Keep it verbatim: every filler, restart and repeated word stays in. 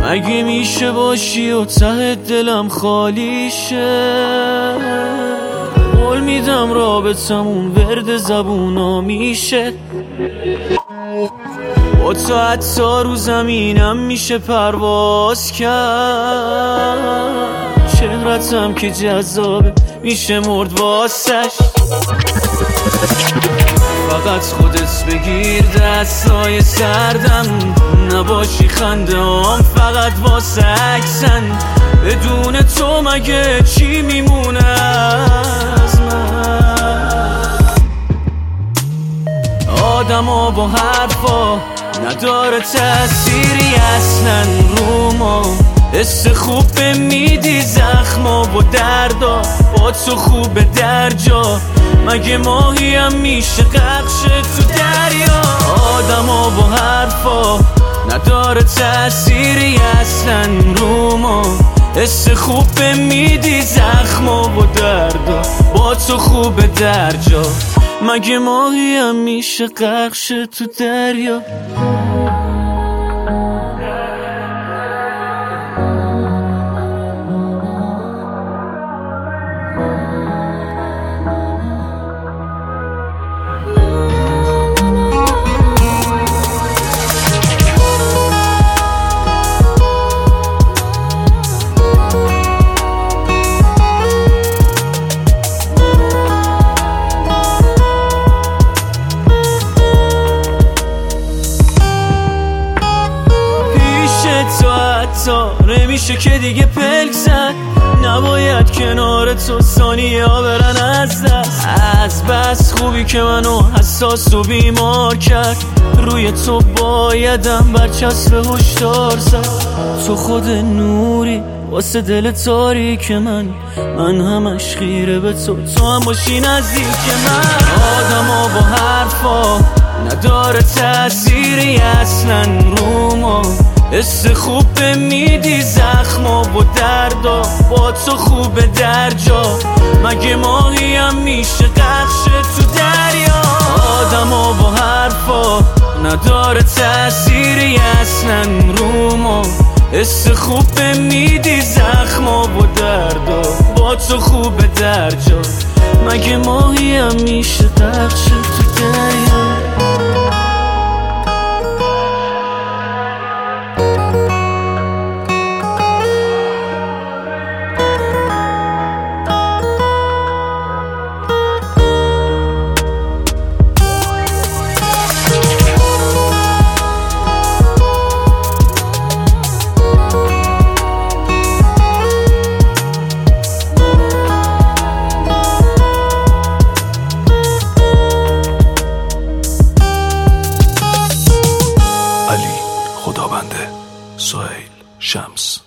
مگه میشه باشی و ته دلم خالی شه؟ قول میدم رابطمون ورد زبونا میشه، با تو حتی رو زمینم میشه پرواز کرد. چهرتم که جذابه میشه مرد واسش، فقط خودت بگیر دستای سردم، نباشی خنده هم فقط واسه عکسن. بدون تو مگه چی میمونه از من؟ آدم ها با حرفا نداره تأثیری اصلا رو ما، حس خوب میدی زخما و دردا، با تو خوبه در جا. مگه ماهی هم میشه غرقشه تو دریا؟ آدم ها با حرفا نداره تأثیری اصلا رو ما، حس خوب میدی زخما و دردا، با تو خوبه در جا. مگه ماهی هم میشه غرقشه تو دریا؟ نمیشه که دیگه پلک زد، نباید کنار تو ثانیه ها برن از دست. از بس خوبی که منو حساس و بیمار کرد، روی تو بایدم برچسب هشدار زد. تو خود نوری واسه دل تاریک من، من همش خیره به تو، تو هم باشی نزدیک من. آدم ها با حرفا نداره تأثیری اصلا رو ما، حس خوب میدی زخما و دردا، با تو خوبه در جا. مگه ماهی هم میشه غرقشه تو دریا؟ آدم ها با حرفا نداره تأثیری اصلا رو ما، حس خوب میدی زخما و دردا، با تو خوبه در جا. مگه ماهی هم میشه غرقشه تو دریا؟ خدابنده سهیل شمس.